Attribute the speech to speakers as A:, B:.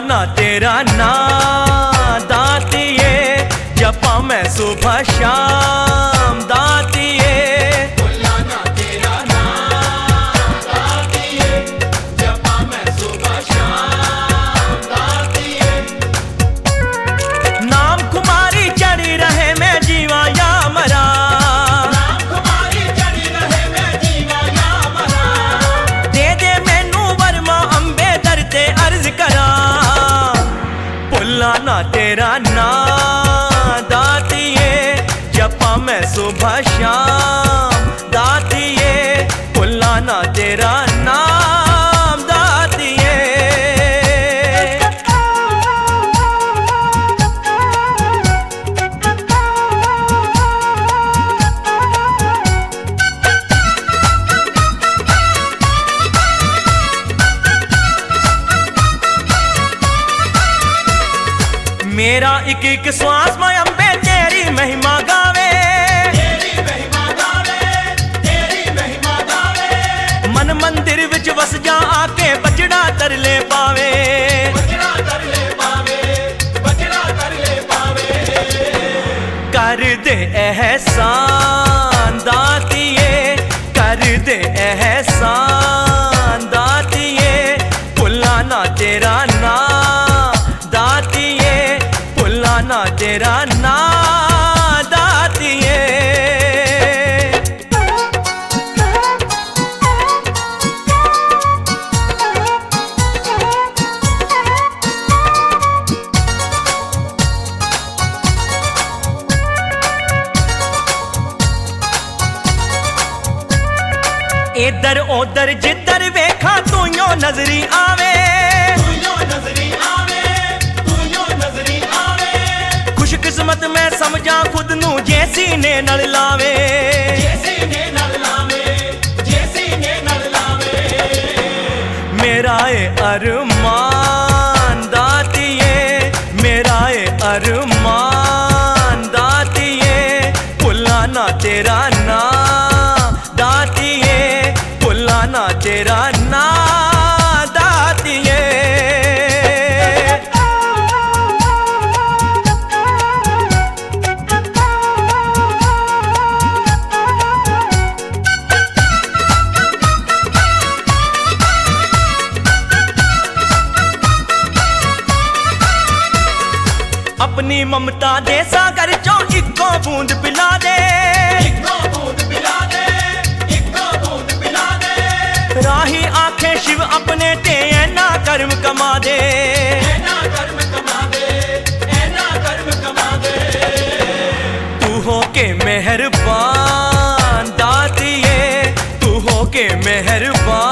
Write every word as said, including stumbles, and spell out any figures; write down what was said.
A: ना तेरा नाम दातिए, जपा मैं सुबह शाम दातिए।
B: भुला ना तेरा नाम दातिए, जपा मैं सुबह शाम दातिए।
A: नाम कुमारी चढ़ी रहे मैं जीवा या मरा,
B: नाम कुमारी चढ़ी रहे मैं जीवा या मरा।
A: दे दे मैनू वर्मा अंबे दर ते अर्ज करा। भुला ना तेरा नाम दातिए, जपा मैं सुबह शाम दातिए। भुला ना तेरा नाम दातिए। मेरा एक एक श्वास में अंबे तेरी महिमा गावे,
B: तेरी महिमा गावे, तेरी महिमा गावे।
A: मन मंदिर विच वस जा आके बचड़ा तर ले पावे।
B: बचड़ा कर ले पावे, बचड़ा कर ले पावे।
A: कर दे एहसान दातिए, कर दे एहसान दातिए। भुला ना तेरा नाम दातिए, भुला ना तेरा नाम दातिए। इधर उधर जिधर वेखा तू यो नजरी आवे,
B: तू यो नजरी आवे, तू यो नजरी आवे।
A: खुशकिस्मत मैं समझा खुद नू जैसी ने नल लावे।
B: जैसी ने नल लावे, जैसी ने नल लावे।
A: मेरा ए अरमान दातिए, मेरा ए अरमान दातिए। भुला ना तेरा नाम दातिए, भुला ना तेरा नाम दातिए। अपनी ममता दे सागर चो इको बूंद पिला दे।
B: इको बूंद पिला दे, इको बूंद पिला दे।
A: राही आंखें शिव अपने ते ऐना कर्म कमा दे।
B: ऐना कर्म कमा दे, ऐना कर्म कमा दे।
A: तू हो के मेहरबान दातिए, तू हो के मेहरबान